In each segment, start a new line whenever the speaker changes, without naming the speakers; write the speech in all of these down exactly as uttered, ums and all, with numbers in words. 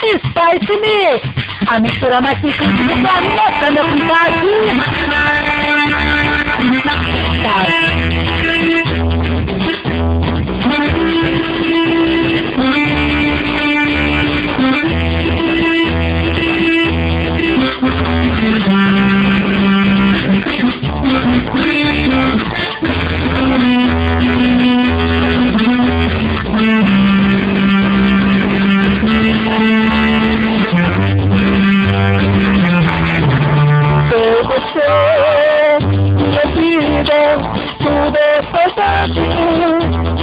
Spice Mix, a mistura mais picante do planeta, meu cuidadinho.
Tudo é fantástico.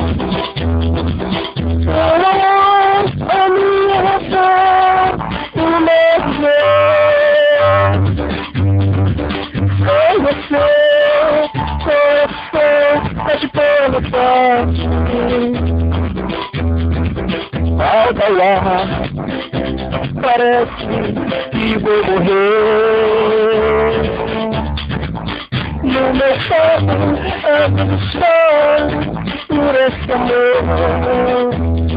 A minha razão, o meu ver. Foi você, coração, bate pelo forte. Volta lá, parece que vou morrer. No meu corpo, eu estou por esse amor.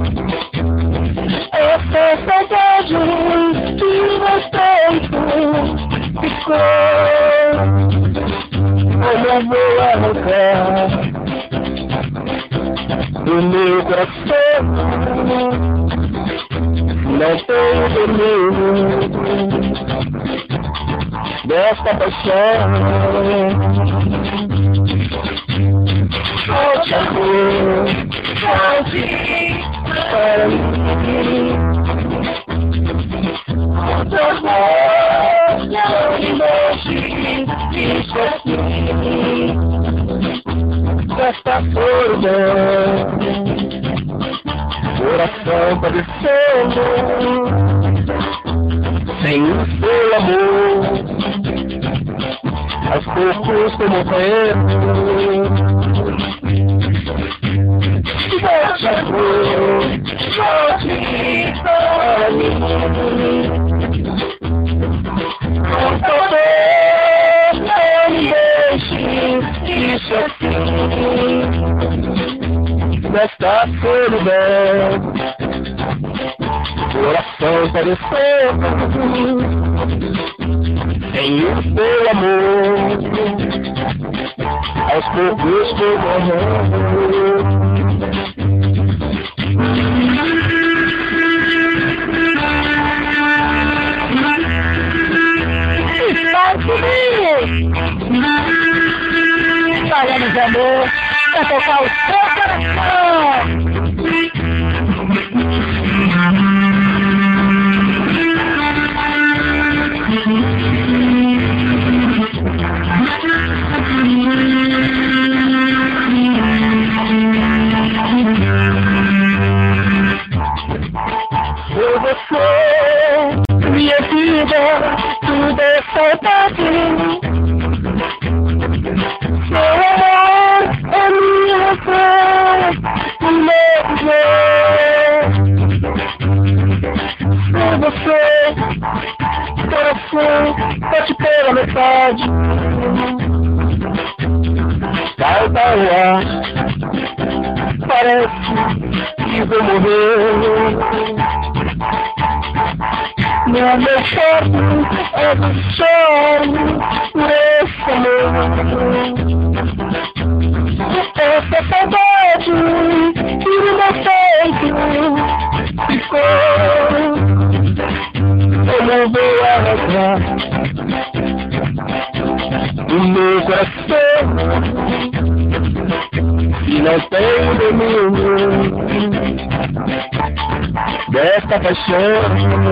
Essa saudade que no peito ficou. Eu não vou arrancar do meu coração. Não tenho domínio desta paixão. Volte amor, volte para mim. Volte amor, não me deixe isso aqui. Desta solidão, coração padecendo. Sem o seu amor, aos poucos tô morrendo. Volte amor, volte para mim. Por favor, não me deixe isso assim. Nesta solidão, coração padecendo. Sem o seu amor, aos poucos tô morrendo.
Falando de amor, pra tocar o seu coração.
Por você, minha vida, tudo é saudade. Meu amor é minha razão, o meu viver. Por você, coração, bate pela metade. Falta o ar, parece que vou morrer. Meu meu corpo é do choro por esse amor. Essa saudade que no meu peito ficou. Eu não vou arrancar do meu coração. E não tenho domínio desta paixão.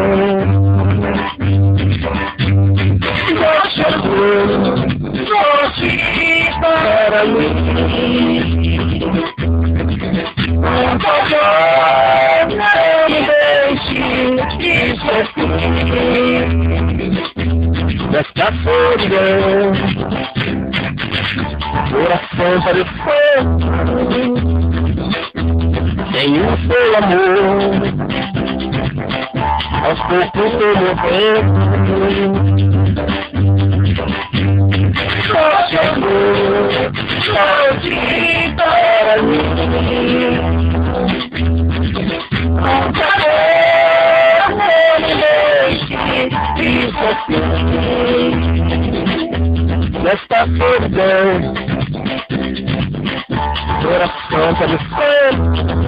Volte amor, volte para mim. Por favor, não me deixe isso assim. Desta solidão, coração padecendo. Sem o seu amor, aos poucos tô morrendo. Volte amor, volte para mim. Por favor, não me aqui nesta solidão, coração padecendo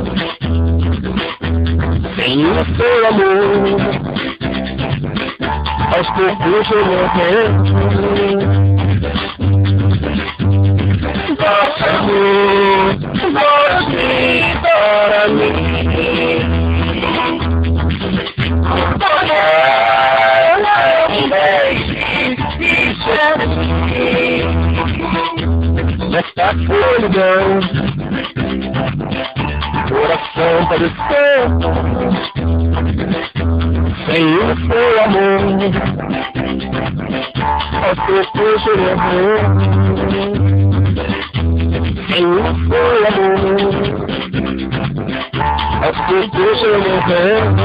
sem o seu amor. Aos poucos eu morrendo, volte amor, volte para mim. Nesta solidão, coração padecendo sem o seu amor. Aos poucos eu morrendo, sem o seu amor. Aos poucos eu morrendo,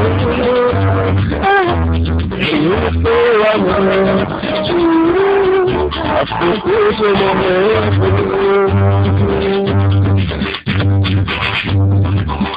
sem o seu amor. Aos poucos eu morrendo.